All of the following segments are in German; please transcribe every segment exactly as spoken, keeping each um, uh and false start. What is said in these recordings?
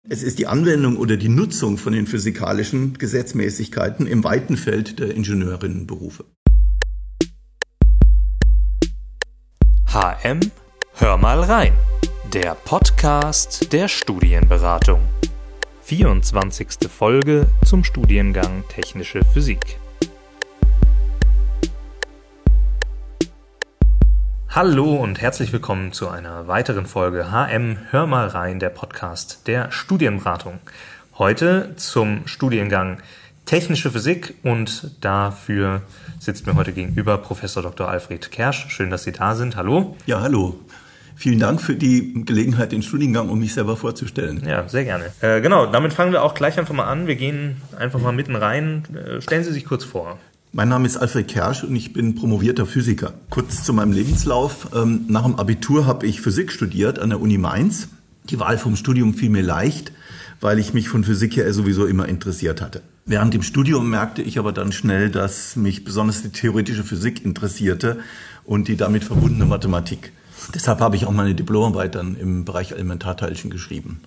Es ist die Anwendung oder die Nutzung von den physikalischen Gesetzmäßigkeiten im weiten Feld der Ingenieurinnenberufe. H M, hör mal rein. Der Podcast der Studienberatung. vierundzwanzigste Folge zum Studiengang Technische Physik. Hallo und herzlich willkommen zu einer weiteren Folge H M, hör mal rein, der Podcast der Studienberatung. Heute zum Studiengang Technische Physik und dafür sitzt mir heute gegenüber Professor Doktor Alfred Kersch. Schön, dass Sie da sind. Hallo. Ja, hallo. Vielen Dank für die Gelegenheit, den Studiengang, um mich selber vorzustellen. Ja, sehr gerne. Äh, genau, damit fangen wir auch gleich einfach mal an. Wir gehen einfach mal mitten rein. Äh, stellen Sie sich kurz vor. Mein Name ist Alfred Kersch und ich bin promovierter Physiker. Kurz zu meinem Lebenslauf. Nach dem Abitur habe ich Physik studiert an der Uni Mainz. Die Wahl vom Studium fiel mir leicht, weil ich mich von Physik her sowieso immer interessiert hatte. Während dem Studium merkte ich aber dann schnell, dass mich besonders die theoretische Physik interessierte und die damit verbundene Mathematik. Deshalb habe ich auch meine Diplomarbeit dann im Bereich Elementarteilchen geschrieben.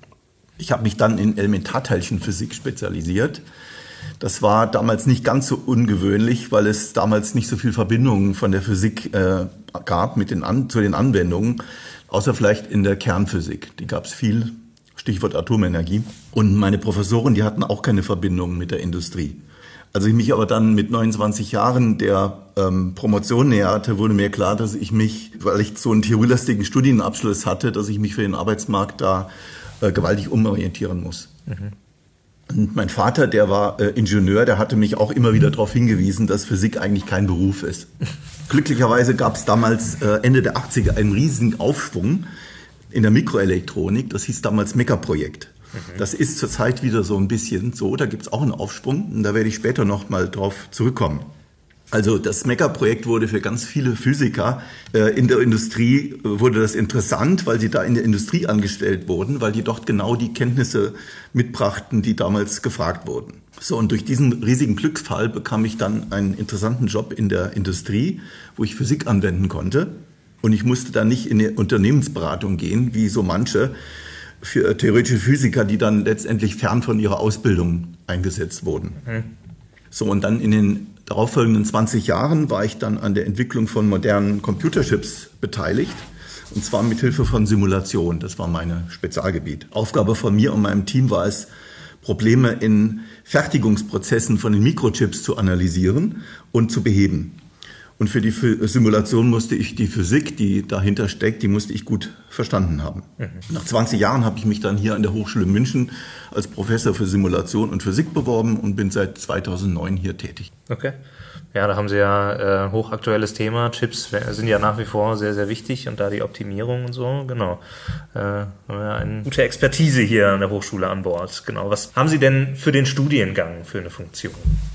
Ich habe mich dann in Elementarteilchenphysik spezialisiert. Das war damals nicht ganz so ungewöhnlich, weil es damals nicht so viel Verbindungen von der Physik äh, gab mit den An- zu den Anwendungen, außer vielleicht in der Kernphysik. Die gab es viel, Stichwort Atomenergie. Und meine Professoren, die hatten auch keine Verbindungen mit der Industrie. Als ich mich aber dann mit neunundzwanzig Jahren der ähm, Promotion näherte, wurde mir klar, dass ich mich, weil ich so einen theorielastigen Studienabschluss hatte, dass ich mich für den Arbeitsmarkt da äh, gewaltig umorientieren muss. Mhm. Und mein Vater, der war äh, Ingenieur, der hatte mich auch immer wieder darauf hingewiesen, dass Physik eigentlich kein Beruf ist. Glücklicherweise gab es damals äh, Ende der achtziger einen riesigen Aufschwung in der Mikroelektronik. Das hieß damals Mega-Projekt. Mhm. Das ist zurzeit wieder so ein bisschen so. Da gibt es auch einen Aufschwung und da werde ich später noch mal drauf zurückkommen. Also das Mega-Projekt wurde für ganz viele Physiker äh, in der Industrie, äh, wurde das interessant, weil sie da in der Industrie angestellt wurden, weil die dort genau die Kenntnisse mitbrachten, die damals gefragt wurden. So, und durch diesen riesigen Glücksfall bekam ich dann einen interessanten Job in der Industrie, wo ich Physik anwenden konnte. Und ich musste dann nicht in eine Unternehmensberatung gehen, wie so manche, für theoretische Physiker, die dann letztendlich fern von ihrer Ausbildung eingesetzt wurden. Mhm. So, und dann in den darauffolgenden zwanzig Jahren war ich dann an der Entwicklung von modernen Computerchips beteiligt. Und zwar mit Hilfe von Simulation. Das war mein Spezialgebiet. Aufgabe von mir und meinem Team war es, Probleme in Fertigungsprozessen von den Mikrochips zu analysieren und zu beheben. Und für die Simulation musste ich die Physik, die dahinter steckt, die musste ich gut verstanden haben. Mhm. Nach zwanzig Jahren habe ich mich dann hier an der Hochschule München als Professor für Simulation und Physik beworben und bin seit zweitausendneun hier tätig. Okay. Ja, da haben Sie ja äh, hochaktuelles Thema. Chips sind ja nach wie vor sehr, sehr wichtig und da die Optimierung und so, genau. Äh, haben wir eine gute Expertise hier an der Hochschule an Bord. Genau. Was haben Sie denn für den Studiengang für eine Funktion?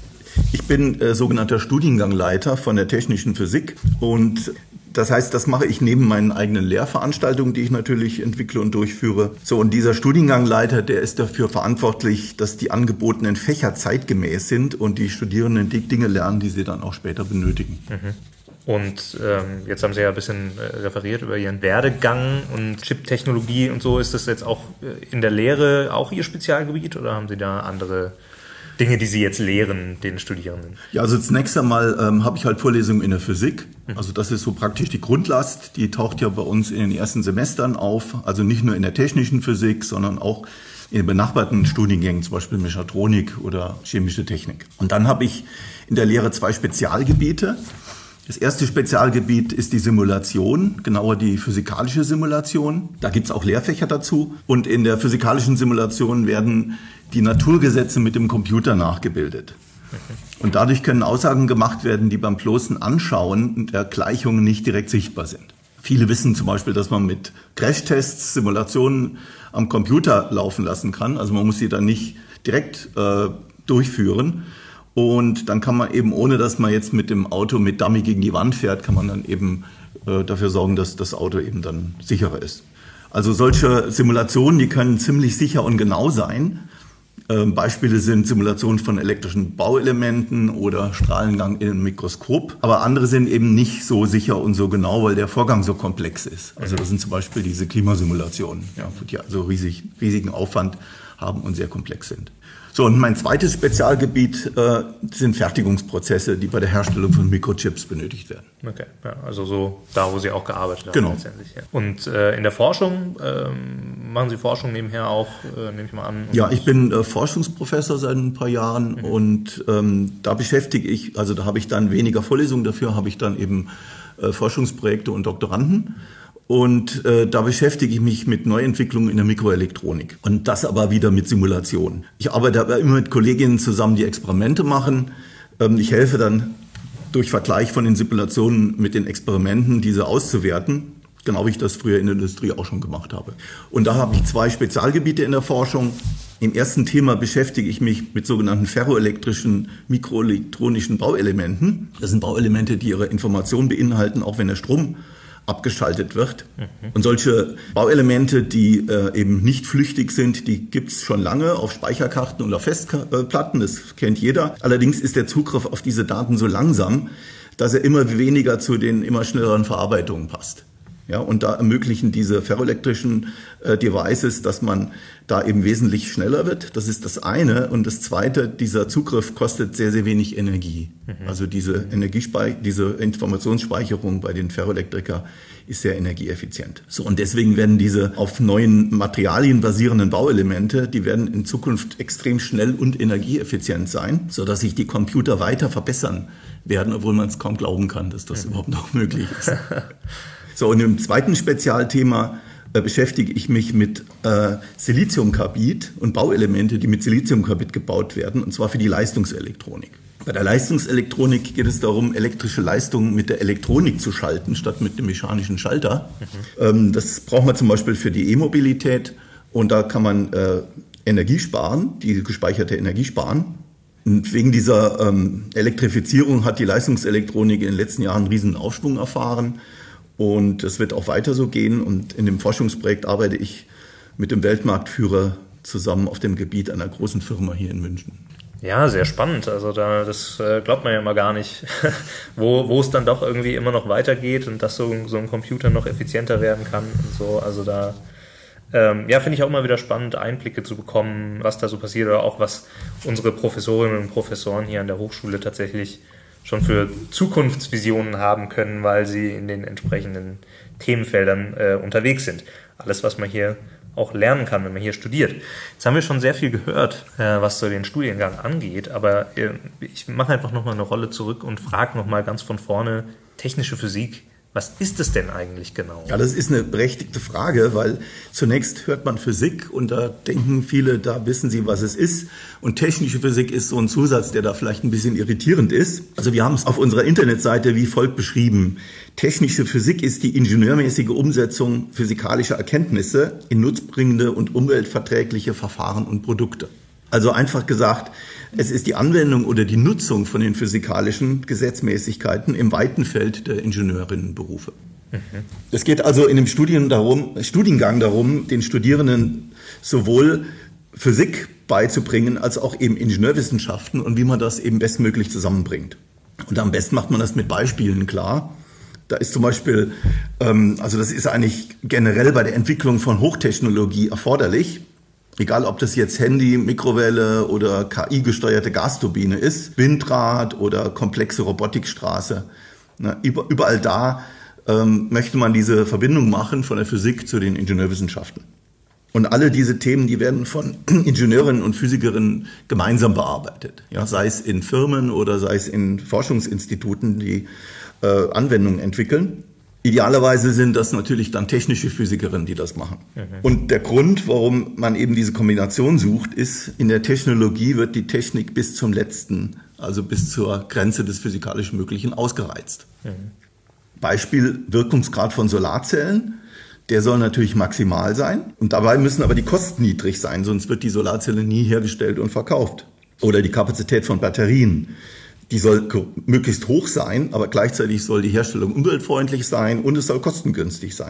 Ich bin äh, sogenannter Studiengangleiter von der Technischen Physik und das heißt, das mache ich neben meinen eigenen Lehrveranstaltungen, die ich natürlich entwickle und durchführe. So, und dieser Studiengangleiter, der ist dafür verantwortlich, dass die angebotenen Fächer zeitgemäß sind und die Studierenden die Dinge lernen, die sie dann auch später benötigen. Mhm. Und ähm, jetzt haben Sie ja ein bisschen äh, referiert über Ihren Werdegang und Chip-Technologie und so. Ist das jetzt auch äh, in der Lehre auch Ihr Spezialgebiet oder haben Sie da andere Dinge, die Sie jetzt lehren, den Studierenden? Ja, also zunächst einmal ähm, habe ich halt Vorlesungen in der Physik. Also das ist so praktisch die Grundlast. Die taucht ja bei uns in den ersten Semestern auf. Also nicht nur in der technischen Physik, sondern auch in benachbarten Studiengängen, zum Beispiel Mechatronik oder chemische Technik. Und dann habe ich in der Lehre zwei Spezialgebiete. Das erste Spezialgebiet ist die Simulation, genauer die physikalische Simulation. Da gibt's auch Lehrfächer dazu. Und in der physikalischen Simulation werden die Naturgesetze mit dem Computer nachgebildet. Und dadurch können Aussagen gemacht werden, die beim bloßen Anschauen der Gleichungen nicht direkt sichtbar sind. Viele wissen zum Beispiel, dass man mit Crashtests Simulationen am Computer laufen lassen kann. Also man muss sie dann nicht direkt äh, durchführen. Und dann kann man eben, ohne dass man jetzt mit dem Auto mit Dummy gegen die Wand fährt, kann man dann eben äh, dafür sorgen, dass das Auto eben dann sicherer ist. Also solche Simulationen, die können ziemlich sicher und genau sein. Ähm, Beispiele sind Simulation von elektrischen Bauelementen oder Strahlengang in einem Mikroskop. Aber andere sind eben nicht so sicher und so genau, weil der Vorgang so komplex ist. Also das sind zum Beispiel diese Klimasimulationen, ja, die also riesig, riesigen Aufwand haben und sehr komplex sind. So, und mein zweites Spezialgebiet äh, sind Fertigungsprozesse, die bei der Herstellung von Mikrochips benötigt werden. Okay, ja, also so da, wo Sie auch gearbeitet haben. Genau. Letztendlich. Ja. Und äh, in der Forschung, ähm, machen Sie Forschung nebenher auch, äh, nehme ich mal an? Ja, ich bin äh, Forschungsprofessor seit ein paar Jahren mhm. und ähm, da beschäftige ich, also da habe ich dann weniger Vorlesungen, dafür habe ich dann eben äh, Forschungsprojekte und Doktoranden. Und äh, da beschäftige ich mich mit Neuentwicklungen in der Mikroelektronik. Und das aber wieder mit Simulationen. Ich arbeite aber immer mit Kolleginnen zusammen, die Experimente machen. Ähm, ich helfe dann durch Vergleich von den Simulationen mit den Experimenten, diese auszuwerten. Genau wie ich das früher in der Industrie auch schon gemacht habe. Und da habe ich zwei Spezialgebiete in der Forschung. Im ersten Thema beschäftige ich mich mit sogenannten ferroelektrischen mikroelektronischen Bauelementen. Das sind Bauelemente, die ihre Information beinhalten, auch wenn der Strom abgeschaltet wird. Mhm. Und solche Bauelemente, die äh, eben nicht flüchtig sind, die gibt's schon lange auf Speicherkarten und auf Festplatten, das kennt jeder. Allerdings ist der Zugriff auf diese Daten so langsam, dass er immer weniger zu den immer schnelleren Verarbeitungen passt. Ja, und da ermöglichen diese ferroelektrischen äh, Devices, dass man da eben wesentlich schneller wird. Das ist das eine. Und das zweite, dieser Zugriff kostet sehr, sehr wenig Energie. Mhm. Also diese Energiespei- diese Informationsspeicherung bei den Ferroelektriker ist sehr energieeffizient. So, und deswegen werden diese auf neuen Materialien basierenden Bauelemente, die werden in Zukunft extrem schnell und energieeffizient sein, sodass sich die Computer weiter verbessern werden, obwohl man es kaum glauben kann, dass das mhm. überhaupt noch möglich ist. So, und im zweiten Spezialthema äh, beschäftige ich mich mit äh, Siliziumkarbid und Bauelemente, die mit Siliziumkarbid gebaut werden, und zwar für die Leistungselektronik. Bei der Leistungselektronik geht es darum, elektrische Leistungen mit der Elektronik zu schalten, statt mit dem mechanischen Schalter. Mhm. Ähm, das braucht man zum Beispiel für die E-Mobilität, und da kann man äh, Energie sparen, die gespeicherte Energie sparen. Und wegen dieser ähm, Elektrifizierung hat die Leistungselektronik in den letzten Jahren einen riesen Aufschwung erfahren. Und es wird auch weiter so gehen. Und in dem Forschungsprojekt arbeite ich mit dem Weltmarktführer zusammen auf dem Gebiet einer großen Firma hier in München. Ja, sehr spannend. Also da, das äh, glaubt man ja mal gar nicht, wo, wo es dann doch irgendwie immer noch weitergeht und dass so, so ein Computer noch effizienter werden kann und so. Also da, ähm, ja, finde ich auch immer wieder spannend, Einblicke zu bekommen, was da so passiert, oder auch was unsere Professorinnen und Professoren hier an der Hochschule tatsächlich schon für Zukunftsvisionen haben können, weil sie in den entsprechenden Themenfeldern äh, unterwegs sind. Alles, was man hier auch lernen kann, wenn man hier studiert. Jetzt haben wir schon sehr viel gehört, äh, was so den Studiengang angeht, aber äh, ich mache einfach nochmal eine Rolle zurück und frage nochmal ganz von vorne, technische Physik, was ist es denn eigentlich genau? Ja, das ist eine berechtigte Frage, weil zunächst hört man Physik und da denken viele, da wissen sie, was es ist. Und technische Physik ist so ein Zusatz, der da vielleicht ein bisschen irritierend ist. Also wir haben es auf unserer Internetseite wie folgt beschrieben. Technische Physik ist die ingenieurmäßige Umsetzung physikalischer Erkenntnisse in nutzbringende und umweltverträgliche Verfahren und Produkte. Also einfach gesagt, es ist die Anwendung oder die Nutzung von den physikalischen Gesetzmäßigkeiten im weiten Feld der Ingenieurinnenberufe. Mhm. Es geht also in dem Studien darum, Studiengang darum, den Studierenden sowohl Physik beizubringen, als auch eben Ingenieurwissenschaften und wie man das eben bestmöglich zusammenbringt. Und am besten macht man das mit Beispielen klar. Da ist zum Beispiel, ähm, also das ist eigentlich generell bei der Entwicklung von Hochtechnologie erforderlich. Egal, ob das jetzt Handy, Mikrowelle oder K I-gesteuerte Gasturbine ist, Windrad oder komplexe Robotikstraße. Na, überall da ähm, möchte man diese Verbindung machen von der Physik zu den Ingenieurwissenschaften. Und alle diese Themen, die werden von Ingenieurinnen und Physikerinnen gemeinsam bearbeitet. Ja, sei es in Firmen oder sei es in Forschungsinstituten, die äh, Anwendungen entwickeln. Idealerweise sind das natürlich dann technische Physikerinnen, die das machen. Mhm. Und der Grund, warum man eben diese Kombination sucht, ist, in der Technologie wird die Technik bis zum letzten, also bis zur Grenze des physikalisch Möglichen ausgereizt. Mhm. Beispiel Wirkungsgrad von Solarzellen. Der soll natürlich maximal sein. Und dabei müssen aber die Kosten niedrig sein, sonst wird die Solarzelle nie hergestellt und verkauft. Oder die Kapazität von Batterien. Die soll möglichst hoch sein, aber gleichzeitig soll die Herstellung umweltfreundlich sein und es soll kostengünstig sein.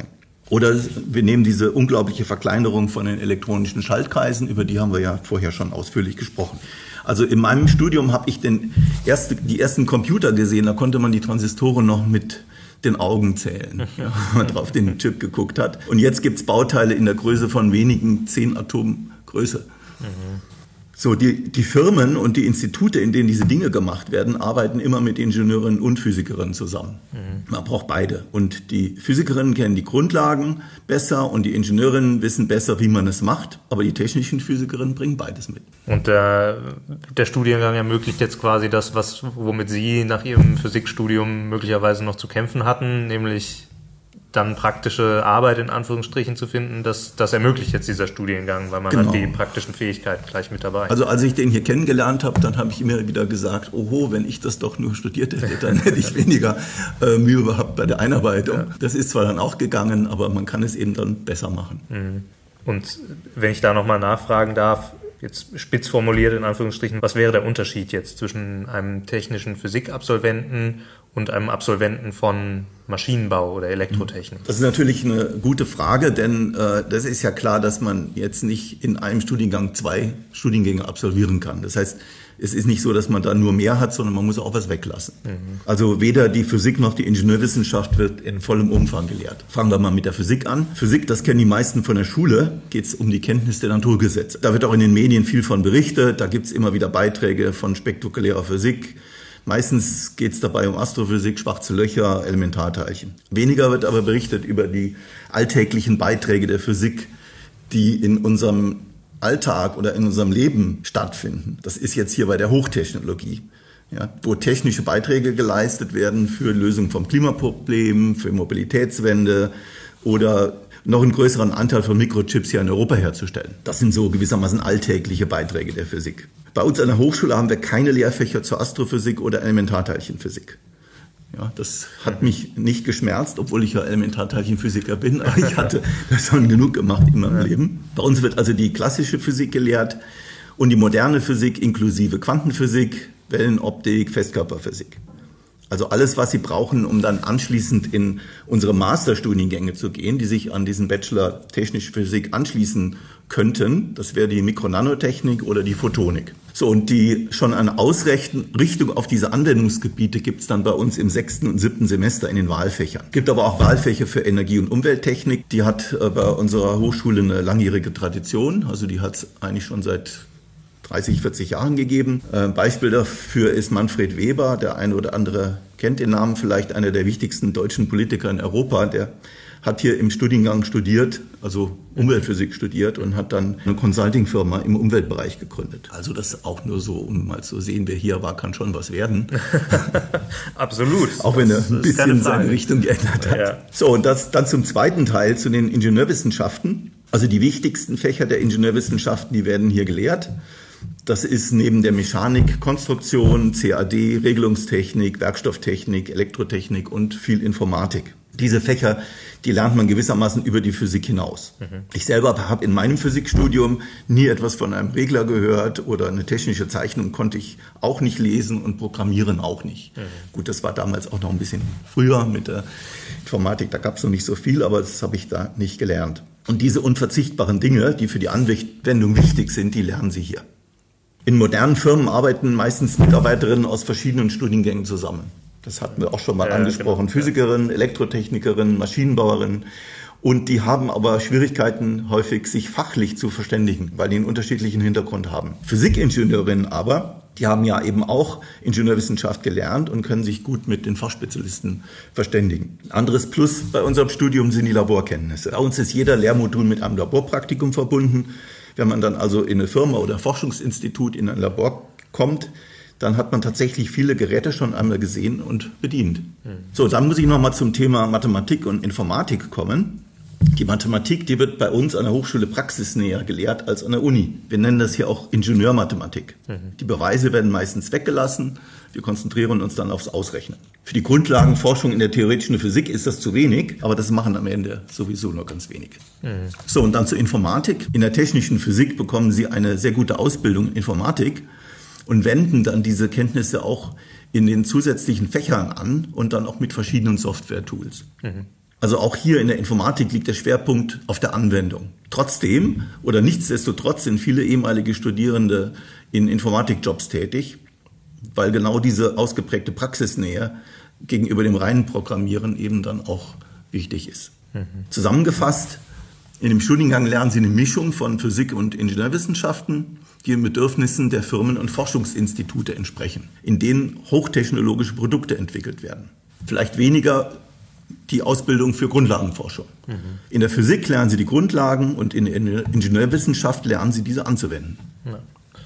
Oder wir nehmen diese unglaubliche Verkleinerung von den elektronischen Schaltkreisen, über die haben wir ja vorher schon ausführlich gesprochen. Also in meinem Studium habe ich den erste, die ersten Computer gesehen, da konnte man die Transistoren noch mit den Augen zählen, ja, wenn man drauf den Chip geguckt hat. Und jetzt gibt es Bauteile in der Größe von wenigen zehn Atomen Größe. Mhm. So, die, die Firmen und die Institute, in denen diese Dinge gemacht werden, arbeiten immer mit Ingenieurinnen und Physikerinnen zusammen. Mhm. Man braucht beide. Und die Physikerinnen kennen die Grundlagen besser und die Ingenieurinnen wissen besser, wie man es macht. Aber die technischen Physikerinnen bringen beides mit. Und der, der Studiengang ermöglicht jetzt quasi das, was, womit Sie nach Ihrem Physikstudium möglicherweise noch zu kämpfen hatten, nämlich dann praktische Arbeit in Anführungsstrichen zu finden, das, das ermöglicht jetzt dieser Studiengang, weil man genau. hat die praktischen Fähigkeiten gleich mit dabei. Also als ich den hier kennengelernt habe, dann habe ich immer wieder gesagt, oho, wenn ich das doch nur studiert hätte, dann hätte ich weniger äh, Mühe gehabt bei der Einarbeitung. Ja. Das ist zwar dann auch gegangen, aber man kann es eben dann besser machen. Und wenn ich da nochmal nachfragen darf, jetzt spitz formuliert in Anführungsstrichen, was wäre der Unterschied jetzt zwischen einem technischen Physikabsolventen und einem Absolventen von Maschinenbau oder Elektrotechnik? Das ist natürlich eine gute Frage, denn äh, das ist ja klar, dass man jetzt nicht in einem Studiengang zwei Studiengänge absolvieren kann. Das heißt, es ist nicht so, dass man da nur mehr hat, sondern man muss auch was weglassen. Mhm. Also weder die Physik noch die Ingenieurwissenschaft wird in vollem Umfang gelehrt. Fangen wir mal mit der Physik an. Physik, das kennen die meisten von der Schule, geht es um die Kenntnis der Naturgesetze. Da wird auch in den Medien viel von berichtet, da gibt es immer wieder Beiträge von spektakulärer Physik. Meistens geht es dabei um Astrophysik, schwarze Löcher, Elementarteilchen. Weniger wird aber berichtet über die alltäglichen Beiträge der Physik, die in unserem Alltag oder in unserem Leben stattfinden. Das ist jetzt hier bei der Hochtechnologie, ja, wo technische Beiträge geleistet werden für Lösung vom Klimaproblem, für Mobilitätswende oder noch einen größeren Anteil von Mikrochips hier in Europa herzustellen. Das sind so gewissermaßen alltägliche Beiträge der Physik. Bei uns an der Hochschule haben wir keine Lehrfächer zur Astrophysik oder Elementarteilchenphysik. Ja, das hat mich nicht geschmerzt, obwohl ich ja Elementarteilchenphysiker bin, aber ich hatte das schon genug gemacht in meinem Leben. Bei uns wird also die klassische Physik gelehrt und die moderne Physik inklusive Quantenphysik, Wellenoptik, Festkörperphysik. Also alles, was Sie brauchen, um dann anschließend in unsere Masterstudiengänge zu gehen, die sich an diesen Bachelor Technische Physik anschließen könnten. Das wäre die Mikronanotechnik oder die Photonik. So, und die schon eine Ausrichtung auf diese Anwendungsgebiete gibt es dann bei uns im sechsten und siebten Semester in den Wahlfächern. Gibt aber auch Wahlfächer für Energie- und Umwelttechnik. Die hat äh, bei unserer Hochschule eine langjährige Tradition. Also die hat es eigentlich schon seit dreißig, vierzig Jahren gegeben. Ein Beispiel dafür ist Manfred Weber. Der eine oder andere kennt den Namen vielleicht, einer der wichtigsten deutschen Politiker in Europa. Der hat hier im Studiengang studiert, also Umweltphysik studiert und hat dann eine Consulting-Firma im Umweltbereich gegründet. Also das auch nur so, um mal zu sehen, wer hier war, kann schon was werden. Absolut. Auch wenn er ein bisschen seine Richtung geändert hat. Ja. So, und das dann zum zweiten Teil, zu den Ingenieurwissenschaften. Also die wichtigsten Fächer der Ingenieurwissenschaften, die werden hier gelehrt. Das ist neben der Mechanik, Konstruktion, C A D, Regelungstechnik, Werkstofftechnik, Elektrotechnik und viel Informatik. Diese Fächer, die lernt man gewissermaßen über die Physik hinaus. Mhm. Ich selber habe in meinem Physikstudium nie etwas von einem Regler gehört oder eine technische Zeichnung konnte ich auch nicht lesen und programmieren auch nicht. Mhm. Gut, das war damals auch noch ein bisschen früher mit der Informatik, da gab es noch nicht so viel, aber das habe ich da nicht gelernt. Und diese unverzichtbaren Dinge, die für die Anwendung wichtig sind, die lernen Sie hier. In modernen Firmen arbeiten meistens Mitarbeiterinnen aus verschiedenen Studiengängen zusammen. Das hatten wir auch schon mal ja, angesprochen. Genau. Physikerinnen, Elektrotechnikerinnen, Maschinenbauerinnen. Und die haben aber Schwierigkeiten, häufig sich fachlich zu verständigen, weil die einen unterschiedlichen Hintergrund haben. Physikingenieurinnen aber, die haben ja eben auch Ingenieurwissenschaft gelernt und können sich gut mit den Fachspezialisten verständigen. Ein anderes Plus bei unserem Studium sind die Laborkenntnisse. Bei uns ist jeder Lehrmodul mit einem Laborpraktikum verbunden. Wenn man dann also in eine Firma oder Forschungsinstitut in ein Labor kommt, dann hat man tatsächlich viele Geräte schon einmal gesehen und bedient. Mhm. So, dann muss ich nochmal zum Thema Mathematik und Informatik kommen. Die Mathematik, die wird bei uns an der Hochschule praxisnäher gelehrt als an der Uni. Wir nennen das hier auch Ingenieurmathematik. Mhm. Die Beweise werden meistens weggelassen. Wir konzentrieren uns dann aufs Ausrechnen. Für die Grundlagenforschung in der theoretischen Physik ist das zu wenig, aber das machen am Ende sowieso nur ganz wenige. Mhm. So, und dann zur Informatik. In der technischen Physik bekommen Sie eine sehr gute Ausbildung in Informatik und wenden dann diese Kenntnisse auch in den zusätzlichen Fächern an und dann auch mit verschiedenen Software-Tools. Mhm. Also auch hier in der Informatik liegt der Schwerpunkt auf der Anwendung. Trotzdem oder nichtsdestotrotz sind viele ehemalige Studierende in Informatikjobs tätig, weil genau diese ausgeprägte Praxisnähe gegenüber dem reinen Programmieren eben dann auch wichtig ist. Mhm. Zusammengefasst, in dem Studiengang lernen Sie eine Mischung von Physik und Ingenieurwissenschaften, die den Bedürfnissen der Firmen und Forschungsinstitute entsprechen, in denen hochtechnologische Produkte entwickelt werden. Vielleicht weniger die Ausbildung für Grundlagenforschung. Mhm. In der Physik lernen Sie die Grundlagen und in der Ingenieurwissenschaft lernen Sie diese anzuwenden. Ja.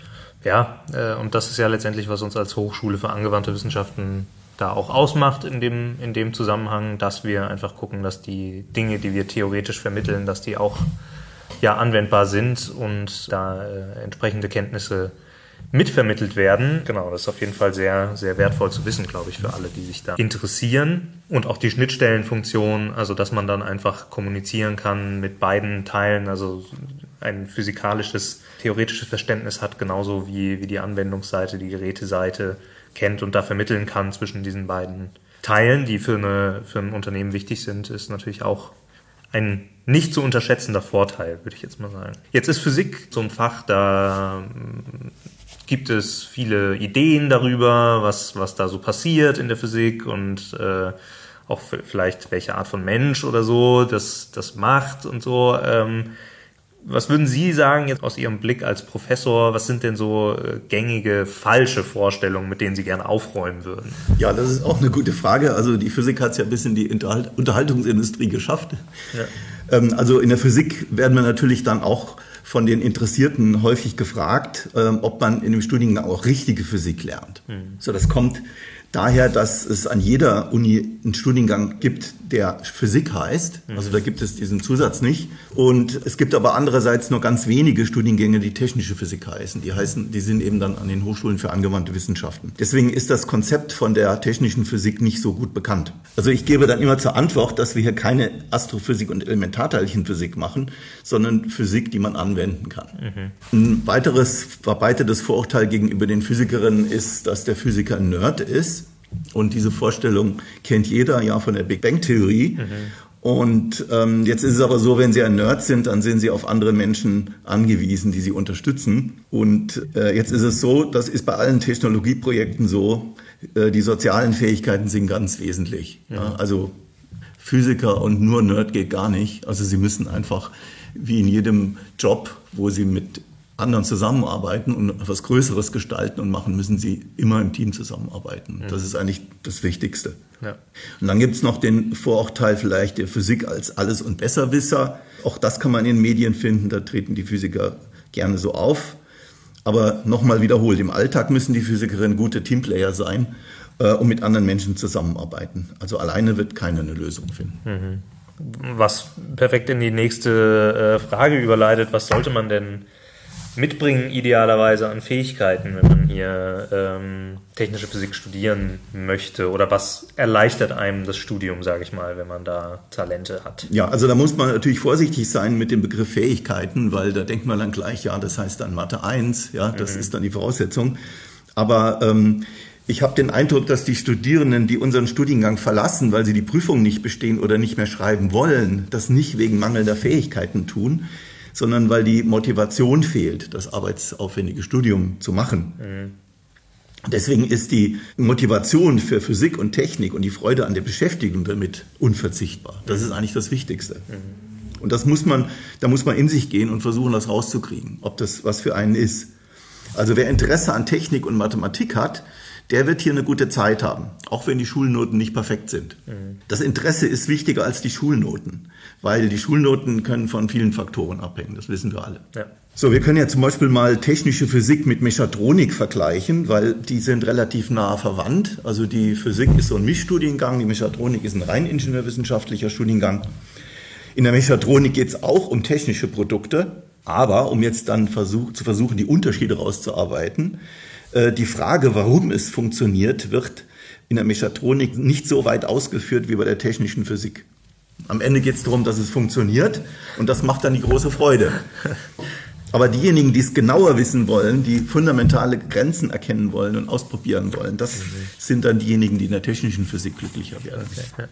Ja, äh, und das ist ja letztendlich, was uns als Hochschule für angewandte Wissenschaften da auch ausmacht in dem, in dem Zusammenhang, dass wir einfach gucken, dass die Dinge, die wir theoretisch vermitteln, dass die auch ja anwendbar sind und da äh, entsprechende Kenntnisse mitvermittelt werden. Genau, das ist auf jeden Fall sehr, sehr wertvoll zu wissen, glaube ich, für alle, die sich da interessieren. Und auch die Schnittstellenfunktion, also dass man dann einfach kommunizieren kann mit beiden Teilen, also ein physikalisches, theoretisches Verständnis hat, genauso wie, wie die Anwendungsseite, die Geräteseite kennt und da vermitteln kann zwischen diesen beiden Teilen, die für, eine, für ein Unternehmen wichtig sind, ist natürlich auch ein nicht zu unterschätzender Vorteil, würde ich jetzt mal sagen. Jetzt ist Physik so ein Fach, da gibt es viele Ideen darüber, was, was da so passiert in der Physik und äh, auch vielleicht welche Art von Mensch oder so das, das macht und so. Ähm, Was würden Sie sagen jetzt aus Ihrem Blick als Professor, was sind denn so gängige, falsche Vorstellungen, mit denen Sie gerne aufräumen würden? Ja, das ist auch eine gute Frage. Also die Physik hat es ja bis in die Unterhalt- Unterhaltungsindustrie geschafft. Ja. Ähm, also in der Physik werden wir natürlich dann auch von den Interessierten häufig gefragt, ähm, ob man in dem Studiengang auch richtige Physik lernt. Mhm. So, das kommt daher, dass es an jeder Uni einen Studiengang gibt, der Physik heißt. Also da gibt es diesen Zusatz nicht. Und es gibt aber andererseits nur ganz wenige Studiengänge, die technische Physik heißen. Die heißen, die sind eben dann an den Hochschulen für angewandte Wissenschaften. Deswegen ist das Konzept von der technischen Physik nicht so gut bekannt. Also ich gebe dann immer zur Antwort, dass wir hier keine Astrophysik und Elementarteilchenphysik machen, sondern Physik, die man anwenden kann. Mhm. Ein weiteres verbreitetes Vorurteil gegenüber den Physikerinnen ist, dass der Physiker ein Nerd ist. Und diese Vorstellung kennt jeder ja von der Big Bang Theorie. Mhm. Und ähm, jetzt ist es aber so, wenn Sie ein Nerd sind, dann sind Sie auf andere Menschen angewiesen, die Sie unterstützen. Und äh, jetzt ist es so, das ist bei allen Technologieprojekten so, äh, die sozialen Fähigkeiten sind ganz wesentlich. Mhm. Ja, also Physiker und nur Nerd geht gar nicht. Also Sie müssen einfach, wie in jedem Job, wo Sie mit anderen zusammenarbeiten und etwas Größeres gestalten und machen, müssen sie immer im Team zusammenarbeiten. Ja. Das ist eigentlich das Wichtigste. Ja. Und dann gibt es noch den Vorurteil vielleicht der Physik als Alles- und Besserwisser. Auch das kann man in den Medien finden, da treten die Physiker gerne so auf. Aber nochmal wiederholt, im Alltag müssen die Physikerinnen gute Teamplayer sein äh, und mit anderen Menschen zusammenarbeiten. Also alleine wird keiner eine Lösung finden. Mhm. Was perfekt in die nächste äh, Frage überleitet, was sollte man denn mitbringen idealerweise an Fähigkeiten, wenn man hier ähm, technische Physik studieren möchte? Oder was erleichtert einem das Studium, sage ich mal, wenn man da Talente hat? Ja, also da muss man natürlich vorsichtig sein mit dem Begriff Fähigkeiten, weil da denkt man dann gleich, ja, das heißt dann Mathe eins, ja, das mhm. ist dann die Voraussetzung. Aber ähm, ich habe den Eindruck, dass die Studierenden, die unseren Studiengang verlassen, weil sie die Prüfung nicht bestehen oder nicht mehr schreiben wollen, das nicht wegen mangelnder Fähigkeiten tun, sondern weil die Motivation fehlt, das arbeitsaufwendige Studium zu machen. Mhm. Deswegen ist die Motivation für Physik und Technik und die Freude an der Beschäftigung damit unverzichtbar. Das ist eigentlich das Wichtigste. Mhm. Und das muss man, da muss man in sich gehen und versuchen, das rauszukriegen, ob das was für einen ist. Also wer Interesse an Technik und Mathematik hat, der wird hier eine gute Zeit haben, auch wenn die Schulnoten nicht perfekt sind. Mhm. Das Interesse ist wichtiger als die Schulnoten, weil die Schulnoten können von vielen Faktoren abhängen, das wissen wir alle. Ja. So, wir können ja zum Beispiel mal technische Physik mit Mechatronik vergleichen, weil die sind relativ nah verwandt. Also die Physik ist so ein Mischstudiengang, die Mechatronik ist ein rein ingenieurwissenschaftlicher Studiengang. In der Mechatronik geht es auch um technische Produkte, aber um jetzt dann versuch, zu versuchen, die Unterschiede rauszuarbeiten, die Frage, warum es funktioniert, wird in der Mechatronik nicht so weit ausgeführt wie bei der technischen Physik. Am Ende geht es darum, dass es funktioniert und das macht dann die große Freude. Aber diejenigen, die es genauer wissen wollen, die fundamentale Grenzen erkennen wollen und ausprobieren wollen, das mhm. sind dann diejenigen, die in der technischen Physik glücklicher werden. Okay. Ja.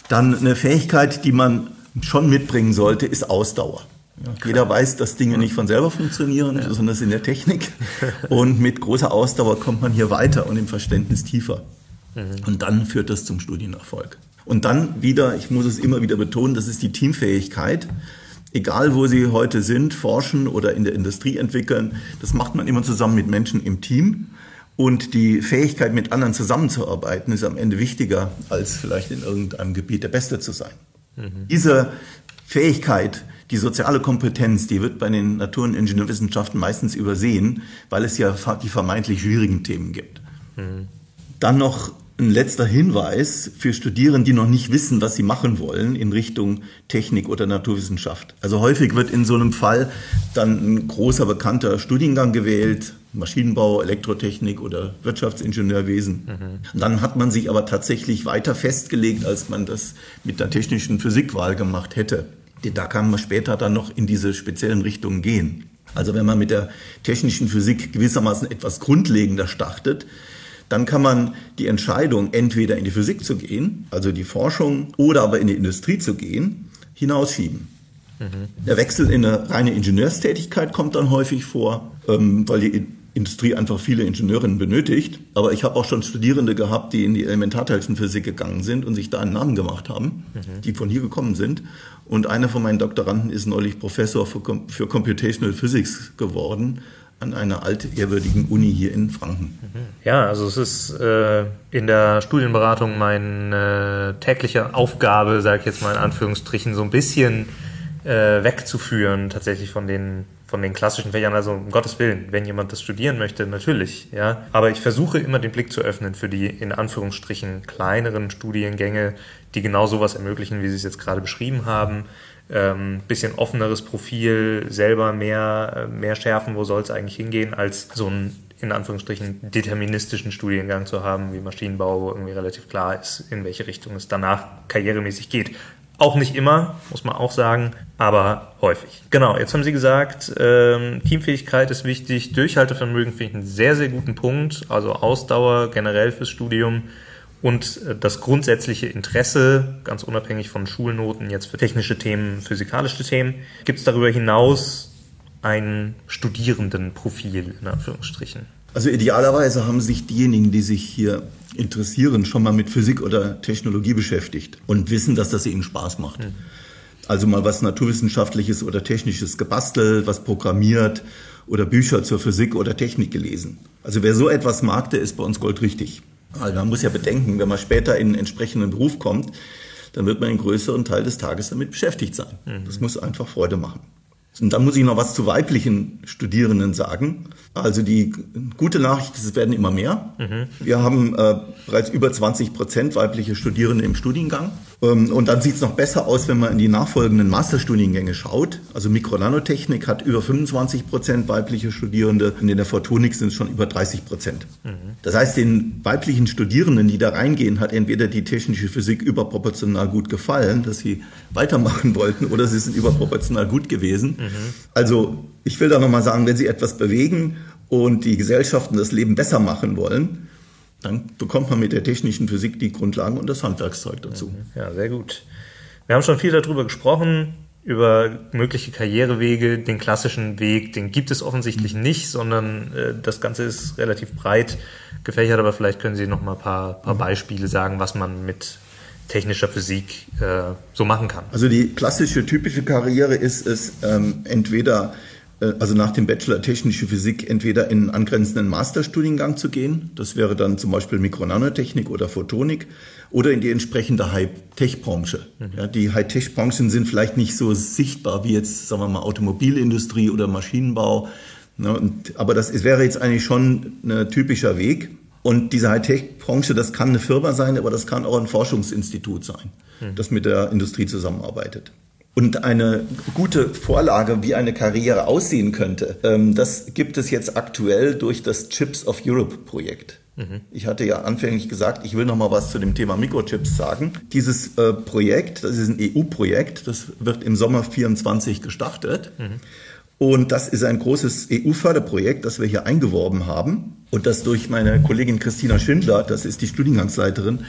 Dann eine Fähigkeit, die man schon mitbringen sollte, ist Ausdauer. Ja, jeder weiß, dass Dinge nicht von selber funktionieren, ja. sondern das ist in der Technik. Und mit großer Ausdauer kommt man hier weiter und im Verständnis tiefer. Mhm. Und dann führt das zum Studienerfolg. Und dann wieder, ich muss es immer wieder betonen, das ist die Teamfähigkeit. Egal, wo Sie heute sind, forschen oder in der Industrie entwickeln, das macht man immer zusammen mit Menschen im Team. Und die Fähigkeit, mit anderen zusammenzuarbeiten, ist am Ende wichtiger, als vielleicht in irgendeinem Gebiet der Beste zu sein. Mhm. Diese Fähigkeit, die soziale Kompetenz, die wird bei den Natur- und Ingenieurwissenschaften meistens übersehen, weil es ja die vermeintlich schwierigen Themen gibt. Mhm. Dann noch ein letzter Hinweis für Studierende, die noch nicht wissen, was sie machen wollen in Richtung Technik oder Naturwissenschaft. Also häufig wird in so einem Fall dann ein großer, bekannter Studiengang gewählt, Maschinenbau, Elektrotechnik oder Wirtschaftsingenieurwesen. Mhm. Und dann hat man sich aber tatsächlich weiter festgelegt, als man das mit der technischen Physikwahl gemacht hätte. Da kann man später dann noch in diese speziellen Richtungen gehen. Also wenn man mit der technischen Physik gewissermaßen etwas grundlegender startet, dann kann man die Entscheidung, entweder in die Physik zu gehen, also die Forschung, oder aber in die Industrie zu gehen, hinausschieben. Mhm. Der Wechsel in eine reine Ingenieurstätigkeit kommt dann häufig vor, ähm, weil die Industrie einfach viele Ingenieurinnen benötigt. Aber ich habe auch schon Studierende gehabt, die in die Elementarteilchenphysik gegangen sind und sich da einen Namen gemacht haben, mhm. die von hier gekommen sind. Und einer von meinen Doktoranden ist neulich Professor für, für Computational Physics geworden an einer altehrwürdigen Uni hier in Franken. Ja, also es ist äh, in der Studienberatung meine äh, tägliche Aufgabe, sage ich jetzt mal in Anführungsstrichen, so ein bisschen äh, wegzuführen tatsächlich von den von den klassischen Fächern. Also um Gottes Willen, wenn jemand das studieren möchte, natürlich, ja. Aber ich versuche immer den Blick zu öffnen für die in Anführungsstrichen kleineren Studiengänge, die genau sowas ermöglichen, wie Sie es jetzt gerade beschrieben haben. Ähm, bisschen offeneres Profil, selber mehr, mehr schärfen, wo soll es eigentlich hingehen, als so einen, in Anführungsstrichen, deterministischen Studiengang zu haben, wie Maschinenbau, wo irgendwie relativ klar ist, in welche Richtung es danach karrieremäßig geht. Auch nicht immer, muss man auch sagen, aber häufig. Genau, jetzt haben Sie gesagt, ähm, Teamfähigkeit ist wichtig, Durchhaltevermögen finde ich einen sehr, sehr guten Punkt, also Ausdauer generell fürs Studium. Und das grundsätzliche Interesse, ganz unabhängig von Schulnoten, jetzt für technische Themen, physikalische Themen. Gibt es darüber hinaus ein Studierendenprofil, in Anführungsstrichen? Also idealerweise haben sich diejenigen, die sich hier interessieren, schon mal mit Physik oder Technologie beschäftigt und wissen, dass das ihnen Spaß macht. Hm. Also mal was Naturwissenschaftliches oder Technisches gebastelt, was programmiert oder Bücher zur Physik oder Technik gelesen. Also wer so etwas mag, der ist bei uns goldrichtig. Also man muss ja bedenken, wenn man später in einen entsprechenden Beruf kommt, dann wird man einen größeren Teil des Tages damit beschäftigt sein. Mhm. Das muss einfach Freude machen. Und dann muss ich noch was zu weiblichen Studierenden sagen. Also die gute Nachricht ist, es werden immer mehr. Mhm. Wir haben äh, bereits über zwanzig Prozent weibliche Studierende im Studiengang. Ähm, und dann sieht es noch besser aus, wenn man in die nachfolgenden Masterstudiengänge schaut. Also Mikronanotechnik hat über fünfundzwanzig Prozent weibliche Studierende und in der Photonik sind es schon über dreißig Prozent. Mhm. Das heißt, den weiblichen Studierenden, die da reingehen, hat entweder die technische Physik überproportional gut gefallen, dass sie weitermachen wollten, oder sie sind überproportional gut gewesen. Mhm. Also ich will da nochmal sagen, wenn Sie etwas bewegen und die Gesellschaften das Leben besser machen wollen, dann bekommt man mit der technischen Physik die Grundlagen und das Handwerkszeug dazu. Ja, sehr gut. Wir haben schon viel darüber gesprochen, über mögliche Karrierewege. Den klassischen Weg, den gibt es offensichtlich nicht, sondern äh, das Ganze ist relativ breit gefächert, aber vielleicht können Sie noch mal ein paar, paar Beispiele sagen, was man mit technischer Physik äh, so machen kann. Also die klassische, typische Karriere ist es, ähm, entweder, äh, also nach dem Bachelor Technische Physik, entweder in einen angrenzenden Masterstudiengang zu gehen, das wäre dann zum Beispiel Mikronanotechnik oder Photonik, oder in die entsprechende High-Tech-Branche. Mhm. Ja, die High-Tech-Branchen sind vielleicht nicht so sichtbar wie jetzt, sagen wir mal, Automobilindustrie oder Maschinenbau, ne, und, aber das ist, wäre jetzt eigentlich schon ein typischer Weg. Und diese Hightech-Branche, das kann eine Firma sein, aber das kann auch ein Forschungsinstitut sein, mhm. das mit der Industrie zusammenarbeitet. Und eine gute Vorlage, wie eine Karriere aussehen könnte, das gibt es jetzt aktuell durch das Chips of Europe-Projekt. Mhm. Ich hatte ja anfänglich gesagt, ich will noch mal was zu dem Thema Mikrochips sagen. Dieses äh, Projekt, das ist ein E U-Projekt, das wird im Sommer vierundzwanzig gestartet. Mhm. Und das ist ein großes E U-Förderprojekt, das wir hier eingeworben haben und das durch meine Kollegin Christina Schindler, das ist die Studiengangsleiterin,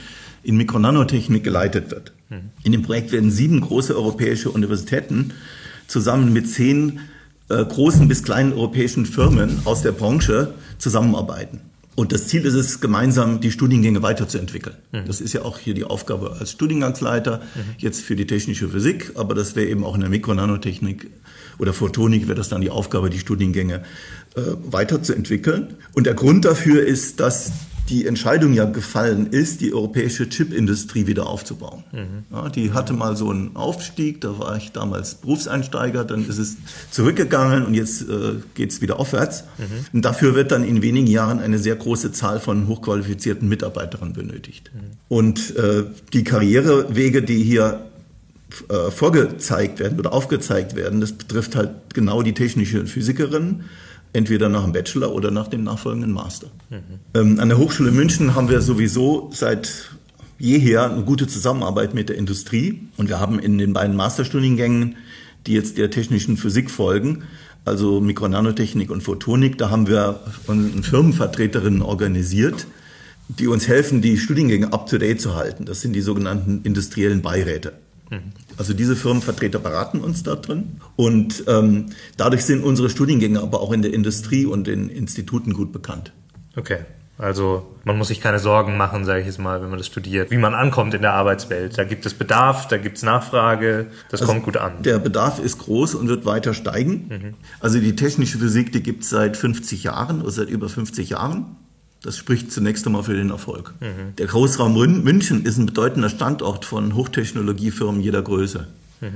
in Mikro-Nanotechnik geleitet wird. Mhm. In dem Projekt werden sieben große europäische Universitäten zusammen mit zehn äh, großen bis kleinen europäischen Firmen aus der Branche zusammenarbeiten. Und das Ziel ist es, gemeinsam die Studiengänge weiterzuentwickeln. Mhm. Das ist ja auch hier die Aufgabe als Studiengangsleiter, mhm. jetzt für die technische Physik, aber das wäre eben auch in der Mikro-Nanotechnik oder Photonik wäre das dann die Aufgabe, die Studiengänge äh, weiterzuentwickeln. Und der Grund dafür ist, dass die Entscheidung ja gefallen ist, die europäische Chipindustrie wieder aufzubauen. Mhm. Ja, die hatte mal so einen Aufstieg, da war ich damals Berufseinsteiger, dann ist es zurückgegangen und jetzt äh, geht es wieder aufwärts. Mhm. Und dafür wird dann in wenigen Jahren eine sehr große Zahl von hochqualifizierten Mitarbeiterinnen benötigt. Mhm. Und äh, die Karrierewege, die hier äh, vorgezeigt werden oder aufgezeigt werden, das betrifft halt genau die technische Physikerin, entweder nach dem Bachelor oder nach dem nachfolgenden Master. Mhm. Ähm, an der Hochschule München haben wir sowieso seit jeher eine gute Zusammenarbeit mit der Industrie. Und wir haben in den beiden Masterstudiengängen, die jetzt der technischen Physik folgen, also Mikro-Nanotechnik und Photonik, da haben wir Firmenvertreterinnen organisiert, die uns helfen, die Studiengänge up-to-date zu halten. Das sind die sogenannten industriellen Beiräte. Also diese Firmenvertreter beraten uns da drin und ähm, dadurch sind unsere Studiengänge aber auch in der Industrie und in Instituten gut bekannt. Okay, also man muss sich keine Sorgen machen, sage ich jetzt mal, wenn man das studiert, wie man ankommt in der Arbeitswelt. Da gibt es Bedarf, da gibt es Nachfrage, das also kommt gut an. Der Bedarf ist groß und wird weiter steigen. Mhm. Also die technische Physik, die gibt es seit fünfzig Jahren oder seit über fünfzig Jahren. Das spricht zunächst einmal für den Erfolg. Mhm. Der Großraum München ist ein bedeutender Standort von Hochtechnologiefirmen jeder Größe. Mhm.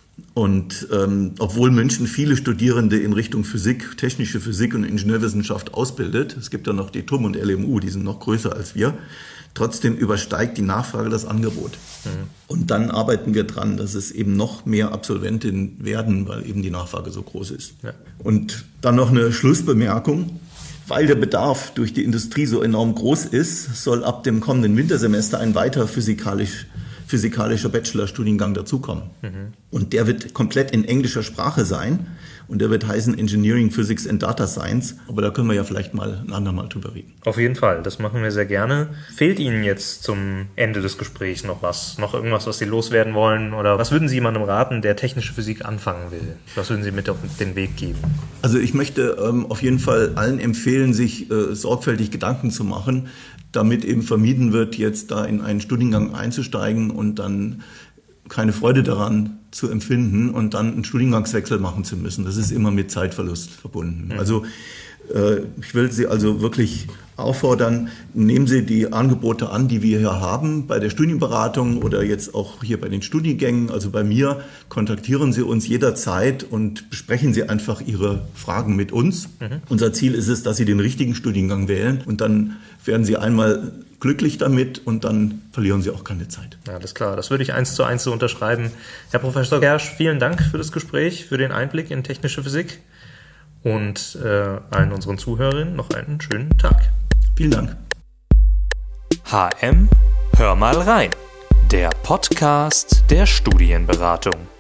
Und ähm, obwohl München viele Studierende in Richtung Physik, technische Physik und Ingenieurwissenschaft ausbildet, es gibt ja noch die T U M und L M U, die sind noch größer als wir, trotzdem übersteigt die Nachfrage das Angebot. Mhm. Und dann arbeiten wir dran, dass es eben noch mehr Absolventinnen werden, weil eben die Nachfrage so groß ist. Ja. Und dann noch eine Schlussbemerkung. Weil der Bedarf durch die Industrie so enorm groß ist, soll ab dem kommenden Wintersemester ein weiterer physikalisch, physikalischer Bachelorstudiengang dazukommen. Mhm. Und der wird komplett in englischer Sprache sein. Und der wird heißen Engineering, Physics and Data Science. Aber da können wir ja vielleicht mal ein andermal drüber reden. Auf jeden Fall, das machen wir sehr gerne. Fehlt Ihnen jetzt zum Ende des Gesprächs noch was? Noch irgendwas, was Sie loswerden wollen? Oder was würden Sie jemandem raten, der technische Physik anfangen will? Was würden Sie mit auf den Weg geben? Also ich möchte ähm, auf jeden Fall allen empfehlen, sich äh, sorgfältig Gedanken zu machen, damit eben vermieden wird, jetzt da in einen Studiengang einzusteigen und dann keine Freude daran zu empfinden und dann einen Studiengangswechsel machen zu müssen. Das ist immer mit Zeitverlust verbunden. Mhm. Also äh, ich will Sie also wirklich auffordern, nehmen Sie die Angebote an, die wir hier haben bei der Studienberatung oder jetzt auch hier bei den Studiengängen. Also bei mir kontaktieren Sie uns jederzeit und besprechen Sie einfach Ihre Fragen mit uns. Mhm. Unser Ziel ist es, dass Sie den richtigen Studiengang wählen und dann werden Sie einmal glücklich damit und dann verlieren Sie auch keine Zeit. Ja, alles klar. Das würde ich eins zu eins so unterschreiben. Herr Professor Kersch, vielen Dank für das Gespräch, für den Einblick in technische Physik und äh, allen unseren Zuhörerinnen noch einen schönen Tag. Vielen Dank. H M, hör mal rein. Der Podcast der Studienberatung.